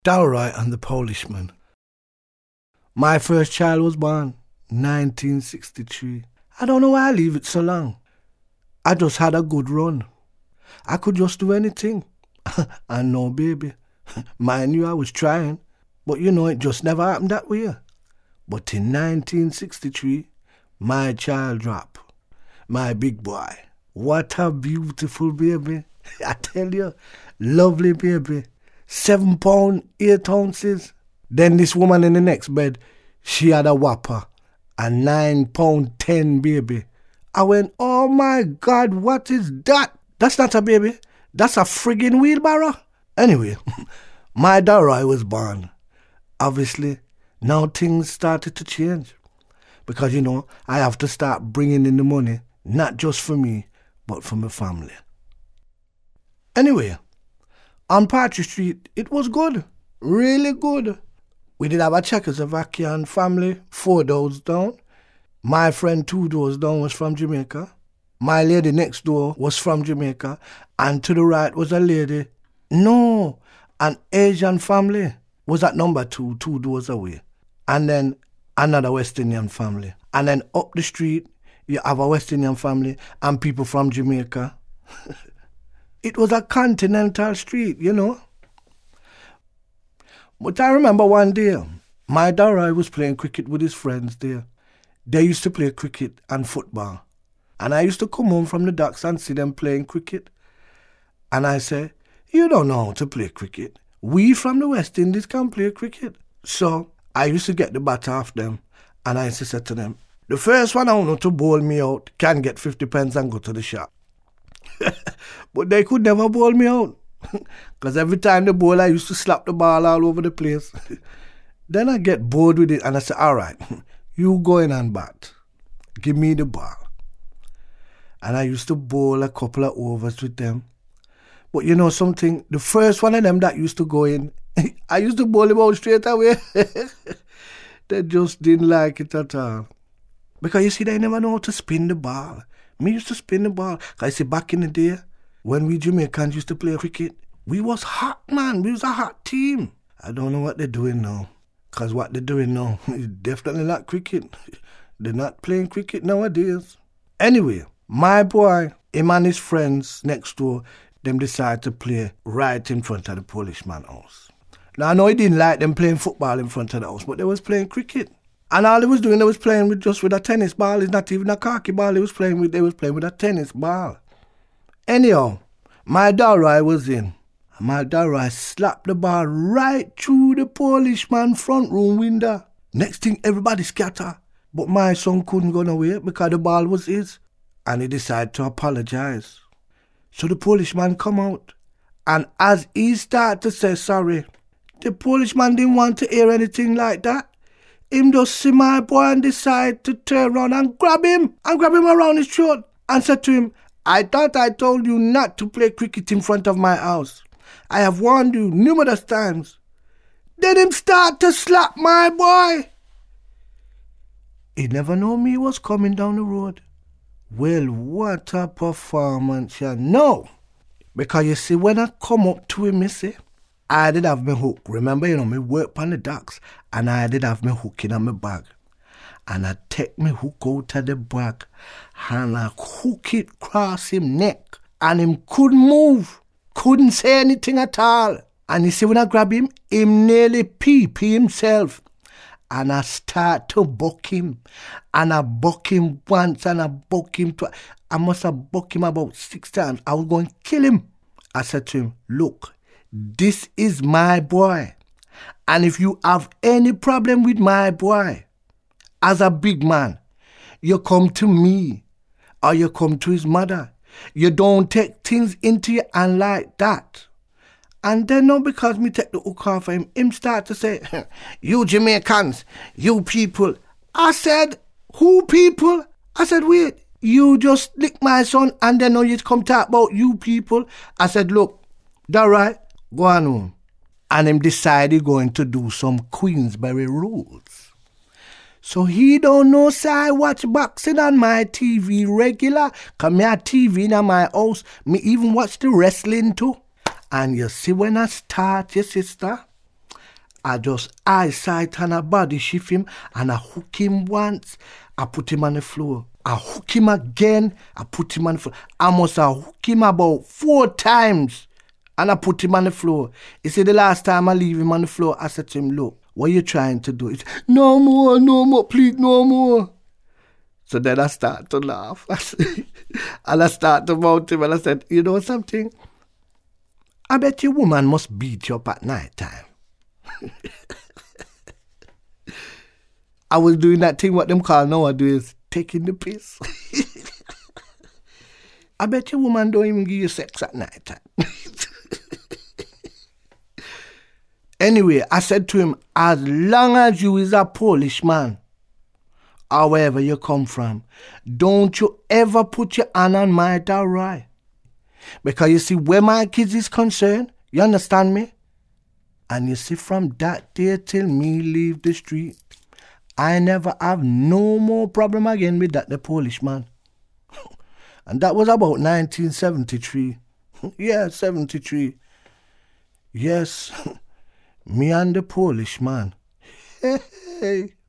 Dalroy and the Polishman. My first child was born 1963. I don't know why I leave it so long. I just had a good run. I could just do anything. And no baby. Mind you, I was trying. But it just never happened that way. But in 1963, my child dropped. My big boy. What a beautiful baby. I tell you, lovely baby. 7 pounds, 8 ounces. Then this woman in the next bed, she had a whopper. A 9 pound 10 baby. I went, oh my God, what is that? That's not a baby. That's a friggin' wheelbarrow. Anyway, my Dalroy was born. Obviously, now things started to change. Because, I have to start bringing in the money, not just for me, but for my family. Anyway, on Partridge Street, it was good. Really good. We did have a Czechoslovakian family 4 doors down. My friend 2 doors down was from Jamaica. My lady next door was from Jamaica. And to the right was a lady. No, an Asian family was at number 2 doors away. And then another West Indian family. And then up the street, you have a West Indian family and people from Jamaica. It was a continental street, But I remember one day, my Dalroy was playing cricket with his friends there. They used to play cricket and football. And I used to come home from the docks and see them playing cricket. And I said, you don't know how to play cricket. We from the West Indies can play cricket. So I used to get the bat off them. And I used to say to them, the first one I want to bowl me out can get 50 pence and go to the shop. But they could never bowl me out. Because every time they bowl, I used to slap the ball all over the place. Then I get bored with it and I say, all right, you go in and bat. Give me the ball. And I used to bowl a couple of overs with them. But something, the first one of them that used to go in, I used to bowl him out straight away. They just didn't like it at all. Because you see, they never know how to spin the ball. Me used to spin the ball. Because back in the day, when we Jamaicans used to play cricket, we was hot, man. We was a hot team. I don't know what they're doing now. Because what they're doing now is definitely not cricket. They're not playing cricket nowadays. Anyway, my boy, him and his friends next door, them decided to play right in front of the Polishman house. Now, I know he didn't like them playing football in front of the house, but they was playing cricket. And all they was doing, they was playing with a tennis ball. It's not even a khaki ball they was playing with a tennis ball. Anyhow, my Dalroy was in. My Dalroy slapped the ball right through the Polishman front room window. Next thing, everybody scatter. But my son couldn't go nowhere because the ball was his. And he decided to apologize. So the Polishman come out. And as he started to say sorry, the Polishman didn't want to hear anything like that. Him just see my boy and decide to turn around and grab him around his throat and said to him, I thought I told you not to play cricket in front of my house. I have warned you numerous times. Then him start to slap my boy. He never knew me was coming down the road. Well, what a performance, you know. Because you see, when I come up to him, I did have my hook. Remember, me work on the docks, and I did have my hook in my bag. And I take my hook out of the bag, and I hook it across him neck, and him couldn't move, couldn't say anything at all. And you see, when I grab him nearly pee himself. And I start to buck him. And I buck him once, and I buck him twice. I must have bucked him about 6 times. I was going to kill him. I said to him, look, this is my boy. And if you have any problem with my boy, as a big man, you come to me or you come to his mother. You don't take things into your hand like that. And then now because me take the hook off of him start to say, you Jamaicans, you people. I said, who people? I said, wait, you just lick my son and then now you come talk about you people. I said, look, that right? Go on home. And him decided going to do some Queensberry rules. So he don't know, say I watch boxing on my TV regular. Cause me have TV in my house. Me even watch the wrestling too. And you see when I start, your sister, I just eyesight and a body shift him and I hook him once, I put him on the floor. I hook him again, I put him on the floor. I must have hooked him about 4 times and I put him on the floor. He said the last time I leave him on the floor, I said to him, look, what are you trying to do? He said, no more, please, no more. So then I start to laugh. And I start to mount him and I said, you know something? I bet your woman must beat you up at night time. I was doing that thing what them call nowadays taking the piss. I bet your woman don't even give you sex at night time. Anyway, I said to him, as long as you is a Polish man, or wherever you come from, don't you ever put your hand on my dowry. Because you see, where my kids is concerned, you understand me? And you see, from that day till me leave the street, I never have no more problem again with that the Polish man. And that was about 1973. Yeah, 73. Yes, me and the Polish man. Hey.